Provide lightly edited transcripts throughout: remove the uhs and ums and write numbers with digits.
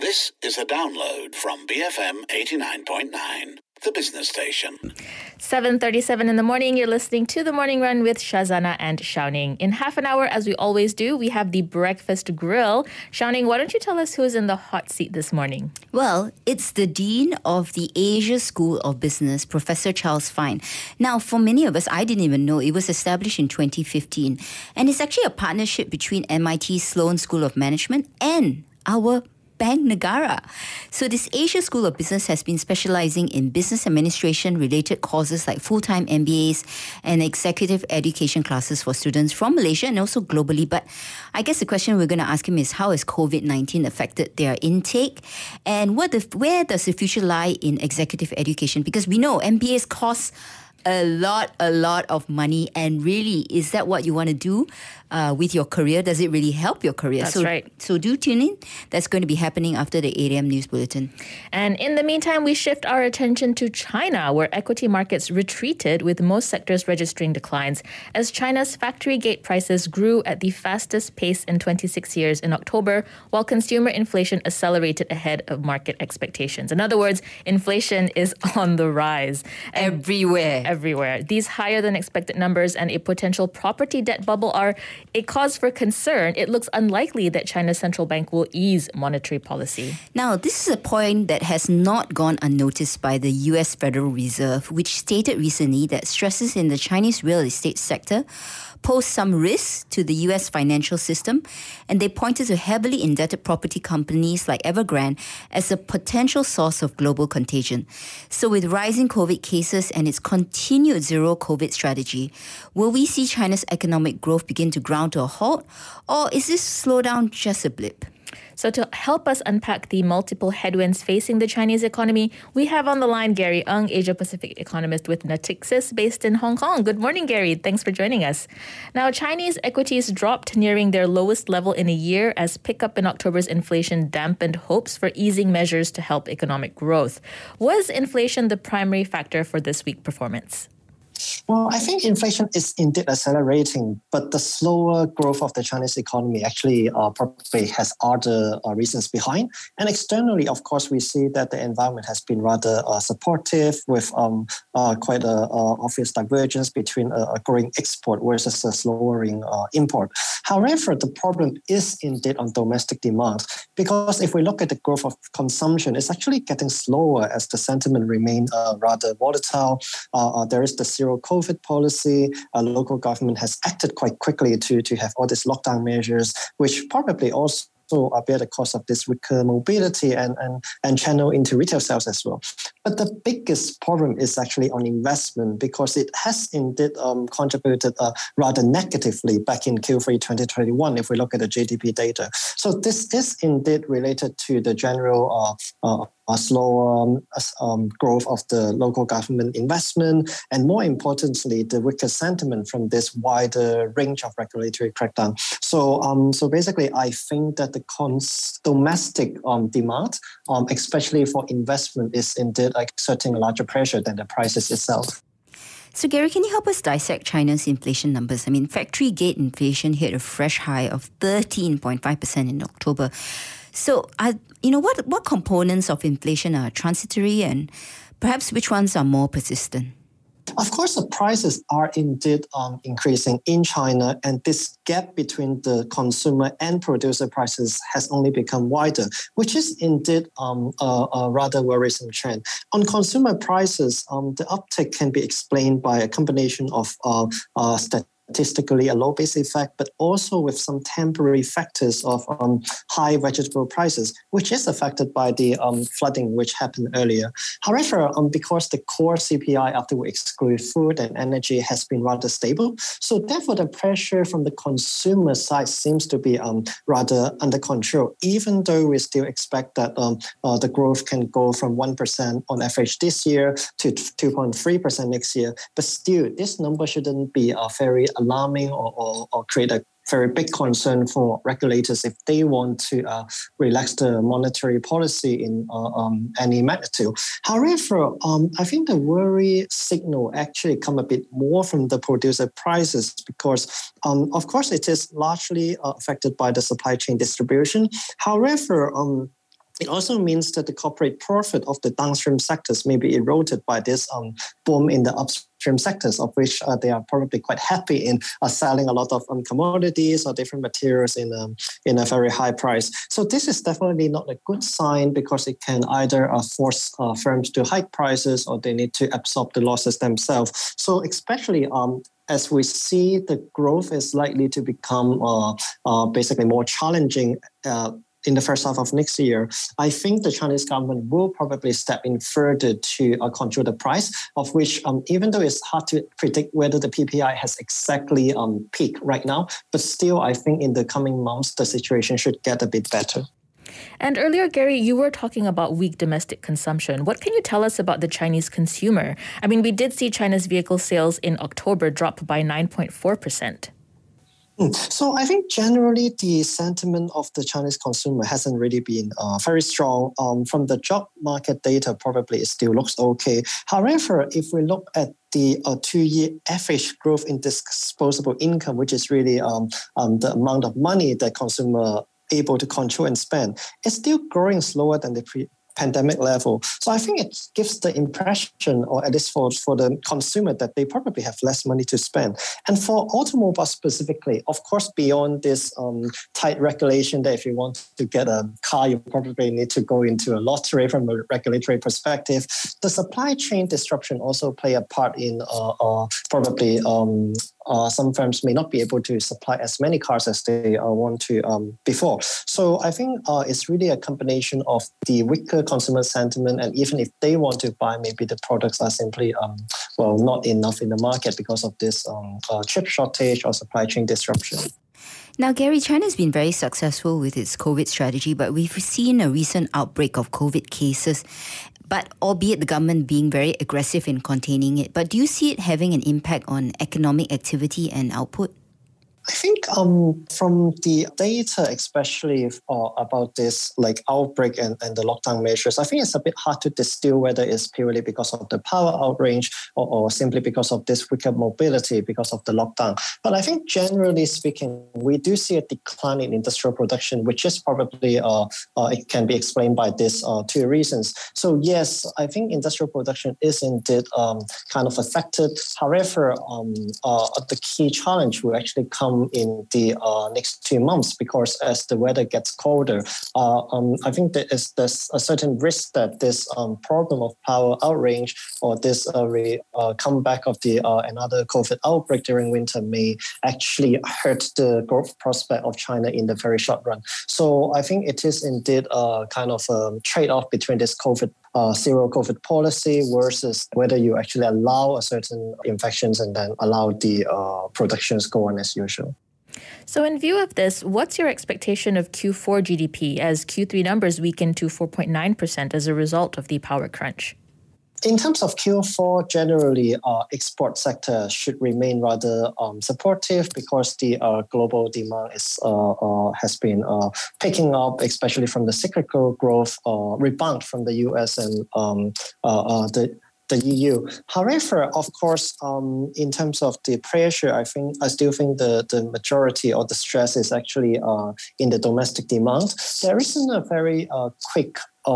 This is a download from BFM 89.9, the business station. 7:37 in the morning, you're listening to The Morning Run with Shazana and Xiaoning. In half an hour, as we always do, we have the breakfast grill. Xiaoning, why don't you tell us who's in the hot seat this morning? Well, it's the Dean of the Asia School of Business, Professor Charles Fine. Now, for many of us, I didn't even know it was established in 2015. And it's actually a partnership between MIT Sloan School of Management and our Bank Negara. So this Asia School of Business has been specializing in business administration related courses like full-time MBAs and executive education classes for students from Malaysia and also globally. But I guess the question we're going to ask him is, how has COVID-19 affected their intake? And where does the future lie in executive education? Because we know MBAs cost a lot of money, and really, is that what you want to do with your career? Does it really help your career? That's right. So do tune in. That's going to be happening after the 8 a.m. news bulletin. And in the meantime, we shift our attention to China, where equity markets retreated with most sectors registering declines as China's factory gate prices grew at the fastest pace in 26 years in October, while consumer inflation accelerated ahead of market expectations. In other words, inflation is on the rise. Everywhere. These higher than expected numbers and a potential property debt bubble are a cause for concern. It looks unlikely that China's central bank will ease monetary policy. Now, this is a point that has not gone unnoticed by the US Federal Reserve, which stated recently that stresses in the Chinese real estate sector pose some risks to the US financial system, and they pointed to heavily indebted property companies like Evergrande as a potential source of global contagion. So with rising COVID cases and its continued zero COVID strategy, will we see China's economic growth begin to ground to a halt, or is this slowdown just a blip? So to help us unpack the multiple headwinds facing the Chinese economy, we have on the line Gary Ng, Asia-Pacific economist with Natixis based in Hong Kong. Good morning, Gary. Thanks for joining us. Now, Chinese equities dropped nearing their lowest level in a year as pickup in October's inflation dampened hopes for easing measures to help economic growth. Was inflation the primary factor for this week's performance? Well, I think inflation is indeed accelerating, but the slower growth of the Chinese economy actually probably has other reasons behind. And externally, of course, we see that the environment has been rather supportive with quite an obvious divergence between a growing export versus a slowing import. However, the problem is indeed on domestic demand, because if we look at the growth of consumption, it's actually getting slower as the sentiment remains rather volatile. There is the zero COVID policy. Local government has acted quite quickly to have all these lockdown measures, which probably also bear the cost of this weaker mobility and channel into retail sales as well. But the biggest problem is actually on investment, because it has indeed contributed rather negatively back in Q3 2021 if we look at the GDP data. So this is indeed related to the general slower growth of the local government investment, and more importantly, the weaker sentiment from this wider range of regulatory crackdown. So basically, I think that the domestic demand, especially for investment, is indeed exerting a larger pressure than the prices itself. So Gary, can you help us dissect China's inflation numbers? I mean, factory gate inflation hit a fresh high of 13.5% in October. So, what components of inflation are transitory, and perhaps which ones are more persistent? Of course, the prices are indeed increasing in China, and this gap between the consumer and producer prices has only become wider, which is indeed a rather worrisome trend. On consumer prices, the uptick can be explained by a combination of statistically a low base effect, but also with some temporary factors of high vegetable prices, which is affected by the flooding which happened earlier. However, because the core CPI, after we exclude food and energy, has been rather stable, so therefore the pressure from the consumer side seems to be rather under control, even though we still expect that the growth can go from 1% on average this year to 2.3% next year. But still, this number shouldn't be very alarming or create a very big concern for regulators if they want to relax the monetary policy in any magnitude. However, I think the worry signal actually come a bit more from the producer prices because, of course, it is largely affected by the supply chain distribution. However, It also means that the corporate profit of the downstream sectors may be eroded by this boom in the upstream sectors, of which they are probably quite happy in selling a lot of commodities or different materials in a very high price. So this is definitely not a good sign, because it can either force firms to hike prices, or they need to absorb the losses themselves. So especially as we see, the growth is likely to become basically more challenging in the first half of next year, I think the Chinese government will probably step in further to control the price, of which even though it's hard to predict whether the PPI has exactly peaked right now, but still I think in the coming months, the situation should get a bit better. And earlier, Gary, you were talking about weak domestic consumption. What can you tell us about the Chinese consumer? I mean, we did see China's vehicle sales in October drop by 9.4%. So I think generally the sentiment of the Chinese consumer hasn't really been very strong. From the job market data, probably it still looks okay. However, if we look at the 2-year average growth in disposable income, which is really the amount of money that consumer able to control and spend, it's still growing slower than the pandemic level. So I think it gives the impression, or at least for the consumer, that they probably have less money to spend. And for automobiles specifically, of course, beyond this tight regulation that if you want to get a car, you probably need to go into a lottery from a regulatory perspective, the supply chain disruption also play a part in probably some firms may not be able to supply as many cars as they want to before. So I think it's really a combination of the weaker consumer sentiment, and even if they want to buy, maybe the products are simply not enough in the market because of this chip shortage or supply chain disruption. Now, Gary, China's been very successful with its COVID strategy, but we've seen a recent outbreak of COVID cases, but albeit the government being very aggressive in containing it. But do you see it having an impact on economic activity and output? I think from the data, especially about this like outbreak and the lockdown measures, I think it's a bit hard to distill whether it's purely because of the power outage or simply because of this weaker mobility because of the lockdown. But I think generally speaking, we do see a decline in industrial production, which is probably it can be explained by these two reasons. So yes, I think industrial production is indeed kind of affected. However, the key challenge will actually come in the next 2 months, because as the weather gets colder, I think there's a certain risk that this problem of power outage or this comeback of the another COVID outbreak during winter may actually hurt the growth prospect of China in the very short run. So I think it is indeed a kind of a trade-off between this zero COVID policy versus whether you actually allow a certain infections and then allow the productions go on as usual. So in view of this, what's your expectation of Q4 GDP as Q3 numbers weakened to 4.9% as a result of the power crunch? In terms of Q4, generally, export sector should remain rather supportive because the global demand has been picking up, especially from the cyclical growth rebound from the US and the EU. However, of course, in terms of the pressure, I still think the majority or the stress is actually in the domestic demand. There isn't a very quick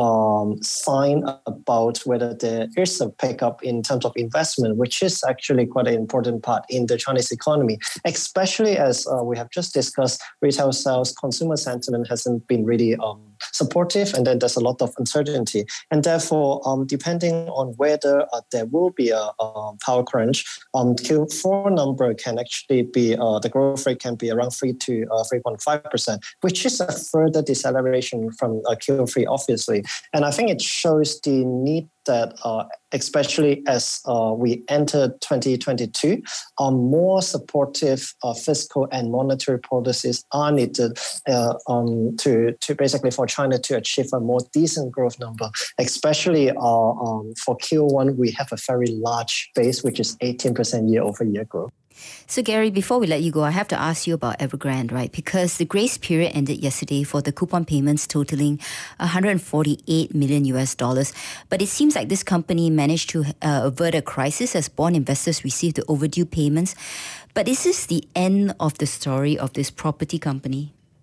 sign about whether there is a pickup in terms of investment, which is actually quite an important part in the Chinese economy, especially as we have just discussed, retail sales, consumer sentiment hasn't been really supportive, and then there's a lot of uncertainty. And therefore, depending on whether there will be a power crunch, Q4 number can actually be, the growth rate can be around 3 to 3.5%, which is a further deceleration from Q3, obviously. And I think it shows the need that especially as we enter 2022, more supportive fiscal and monetary policies are needed to basically for China to achieve a more decent growth number, especially for Q1, we have a very large base, which is 18% year-over-year growth. So Gary, before we let you go, I have to ask you about Evergrande, right? Because the grace period ended yesterday for the coupon payments totaling $148 million. But it seems like this company managed to avert a crisis as bond investors received the overdue payments. But is this the end of the story of this property company?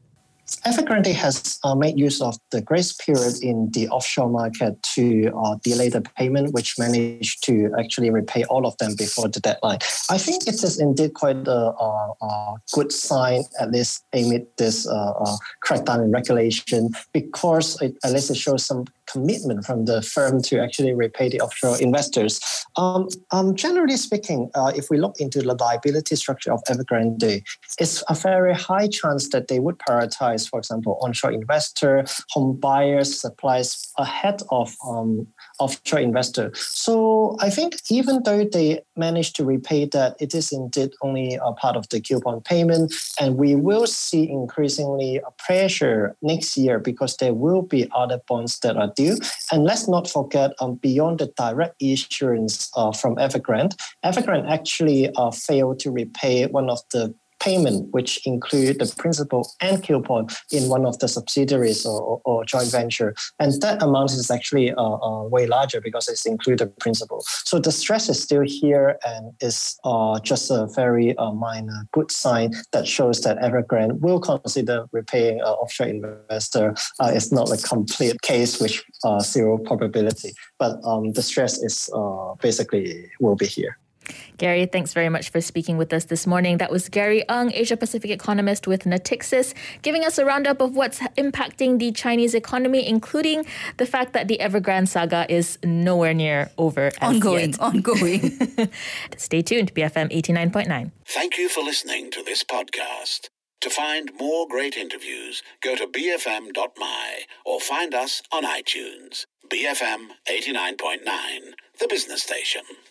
Evergrande has made use of the grace period in the offshore market to delay the payment, which managed to actually repay all of them before the deadline. I think it is indeed quite a good sign, at least amid this crackdown in regulation, because at least it shows some commitment from the firm to actually repay the offshore investors. Generally speaking, if we look into the liability structure of Evergrande, it's a very high chance that they would prioritize, for example, onshore investor, home buyers, suppliers ahead of offshore investor. So I think even though they managed to repay that, it is indeed only a part of the coupon payment, and we will see increasingly a pressure next year because there will be other bonds that are due. And let's not forget, beyond the direct issuance from Evergrande, Evergrande actually failed to repay one of the payment, which include the principal and coupon in one of the subsidiaries or joint venture. And that amount is actually way larger because it's included principal. So the stress is still here and is just a very minor good sign that shows that Evergrande will consider repaying offshore investor. It's not a complete case with zero probability, but the stress is basically will be here. Gary, thanks very much for speaking with us this morning. That was Gary Ng, Asia Pacific economist with Natixis, giving us a roundup of what's impacting the Chinese economy, including the fact that the Evergrande saga is nowhere near over. Ongoing. Stay tuned, BFM 89.9. Thank you for listening to this podcast. To find more great interviews, go to bfm.my or find us on iTunes. BFM 89.9, the business station.